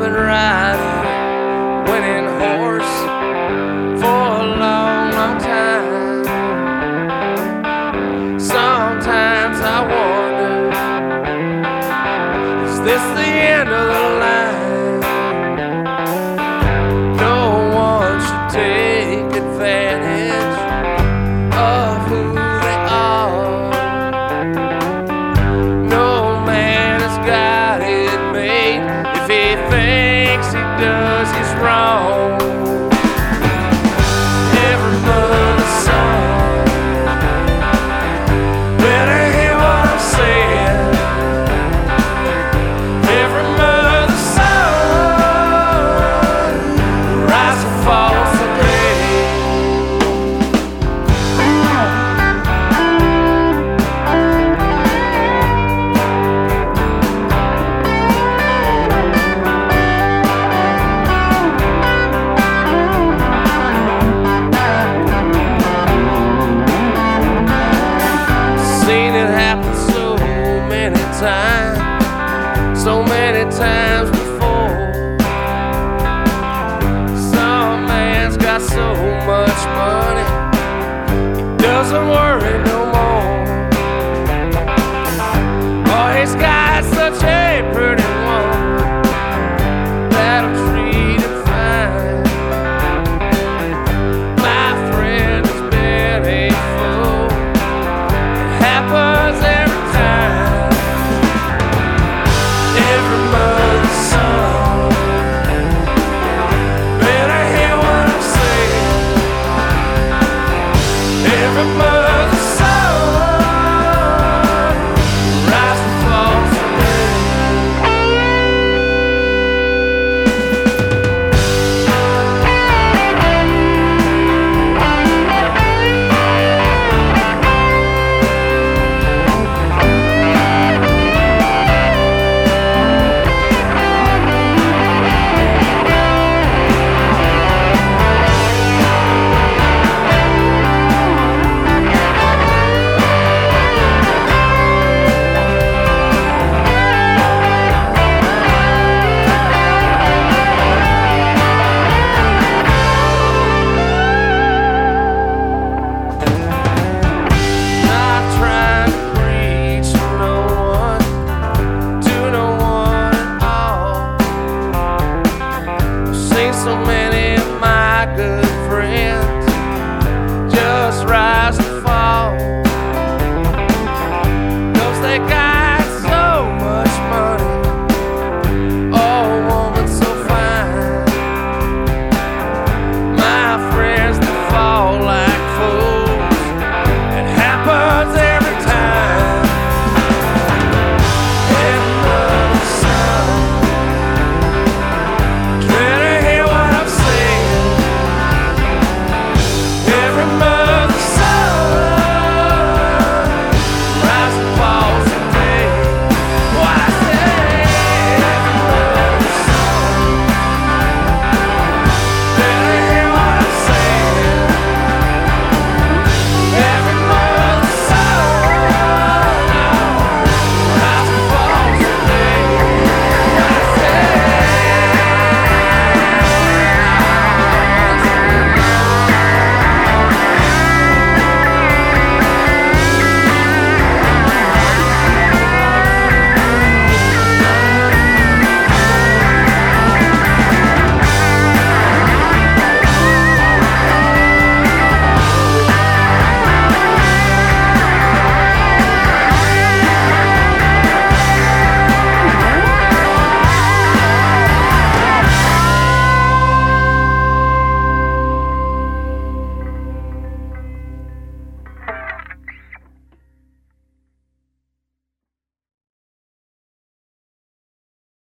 been riding winning horse for a long, long time. Sometimes I wonder, is this the end of the line? No one should take advantage of who they are. No man has got it made. If he thinks he does, he's wrong. Every mother's son better hear what I'm saying. Every mother's son rise or fall someday. Seen it happen so many times